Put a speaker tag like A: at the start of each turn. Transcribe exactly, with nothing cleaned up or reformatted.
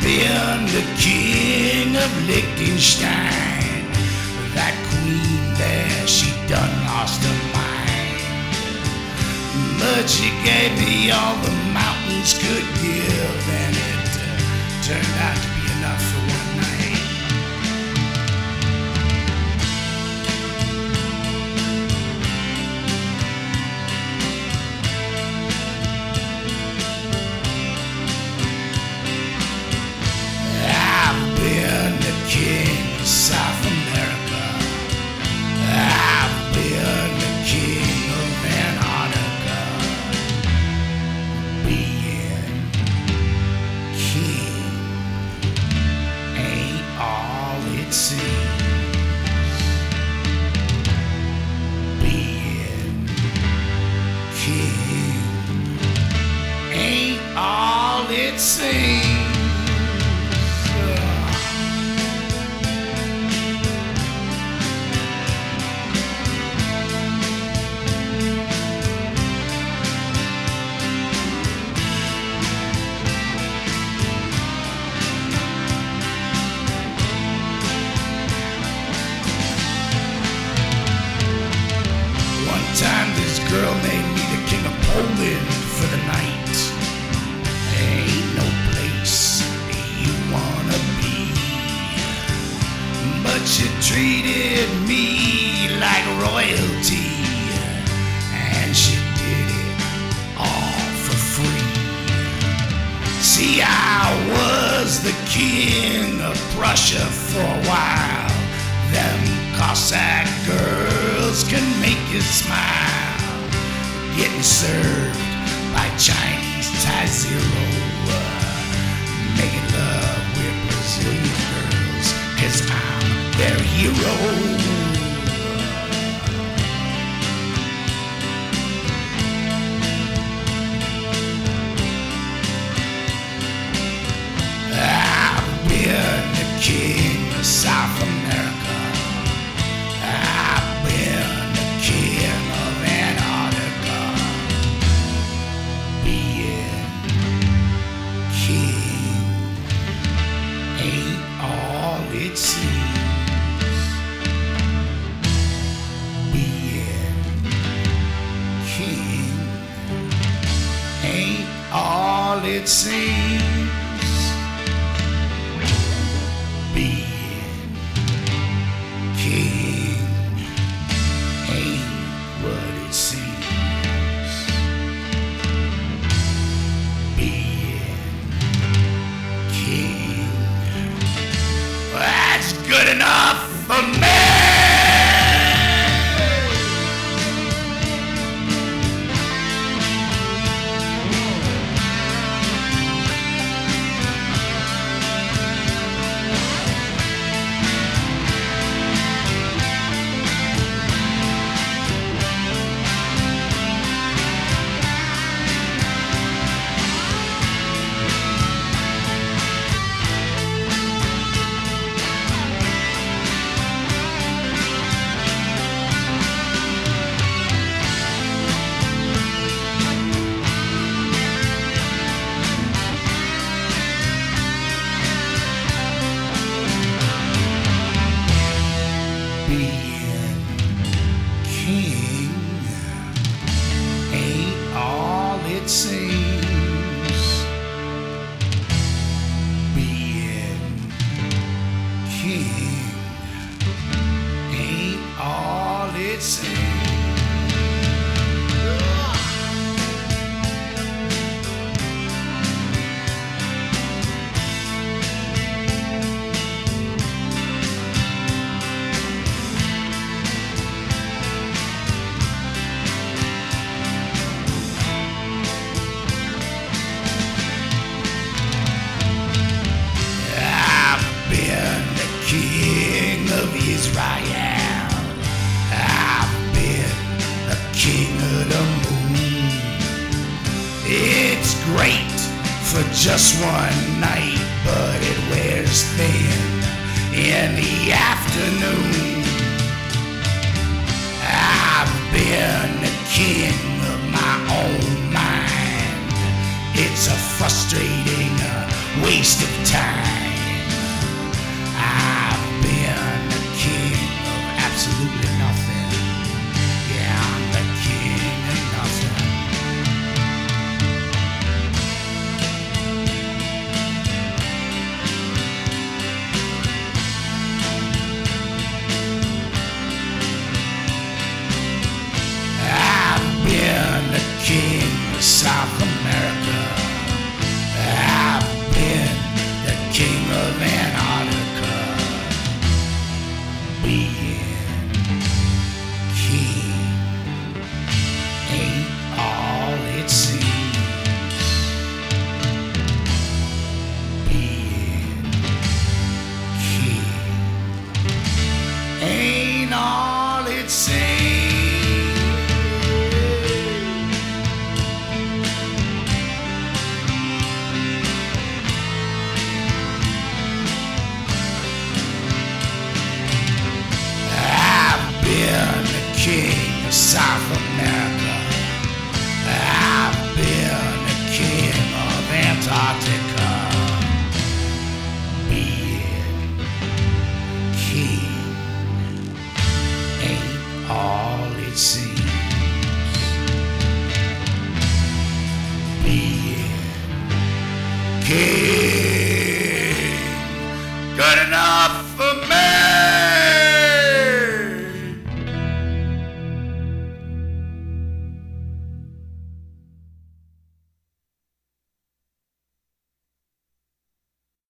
A: been the king of Liechtenstein. That queen there, she done lost her mind. But she gave me all the mountains could give, and it uh, turned out to be enough for one night. I've been the king of South America. I've been the king of Antarctica. Being king ain't all it seems. Being king ain't all it seems. Time this girl made me the king of Poland for the night. Ain't no place you wanna be, but she treated me like royalty, and she did it all for free. See, I was the king of Prussia for a while. Them Cossack girls can make you smile. Getting served by Chinese Thai Zero. Making love with Brazilian girls, 'cause I'm their hero. I've been the king of South America. I've been the king of Antarctica. Being king ain't all it seems. Being king ain't all it seems. Being king ain't what it seems. Being king, well, that's good enough for me. Being king ain't all it seems. Being king ain't all it seems. King of Israel, I've been the king of the moon. It's great for just one night, but it wears thin in the afternoon. I've been the king of my own mind. It's a frustrating uh, waste of time. I've been the king of absolutely nothing. Yeah, I'm the king of nothing. I've been the king of South America. I've been the king of Antarctica. Being king ain't all it seems. Being king ain't all it seems. King of South America. I've been the king of Antarctica. Being king ain't all it seems. Being king, good enough.